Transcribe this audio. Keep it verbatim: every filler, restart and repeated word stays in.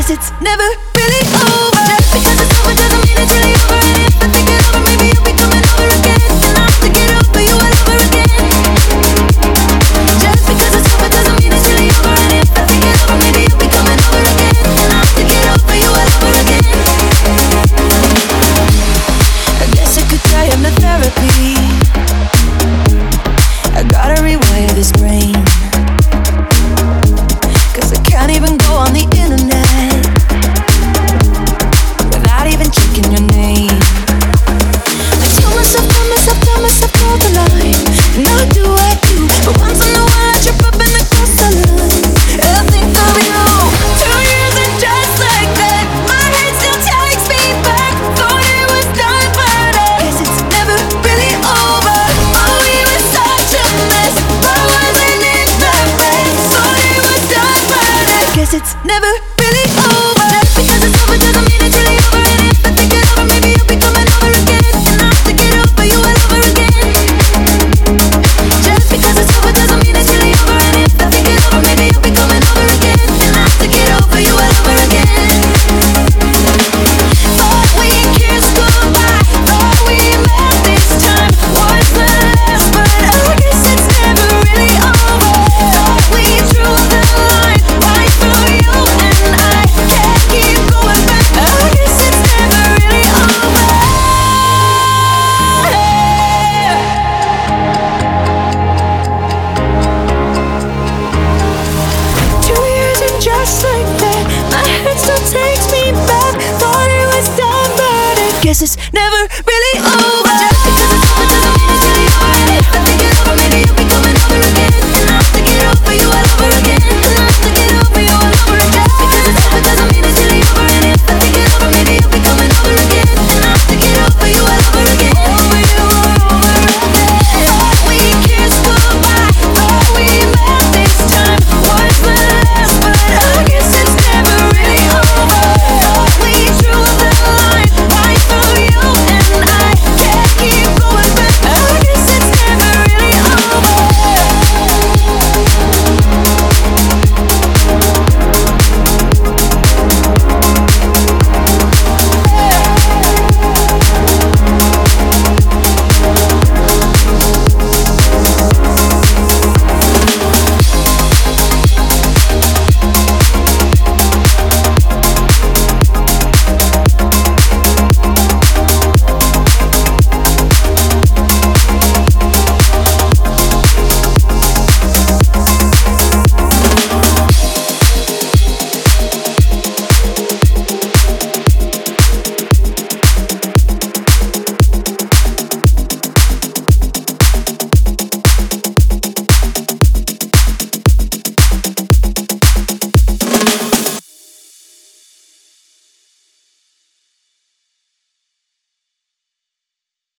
Guess it's never really over. Just because it's over doesn't mean it's really over. And if I think it over, maybe you'll be coming over again. And I'll have to get over you all over again. Just because it's over doesn't mean it's really over. And if I think it over, maybe you'll be coming over again. And I'll have to get over you all over again. I guess I could try hypnotherapy. I gotta rewire this brain, 'cause I can't even go on the internet without even checking your name. I tell myself, tell myself, tell myself all the line, and I do, I do, but once in a while I trip up and I cross the line. I think of you, two years and just like that, my head still takes me back. Thought it was done, but I guess it's never really over. Oh, we were such a mess, but wasn't it the best? Thought it was done, but I guess it's never really over. Just because it's over doesn't mean it's really over. And if I think it over, maybe you'll be coming over again. And I'll have to get over you all over again. Just because it's over doesn't mean it's really over. And if I think it over, maybe you'll be coming over again. And I'll have to get over you all over again. Thought we kissed goodbye, thought we met this time. Was the last, but I guess it's never really over. Thought we drew the line right through you and I. Can't keep going back, I guess it's never really over. Two years and just like that, my head still takes me back. Thought it was done, but I guess it's never really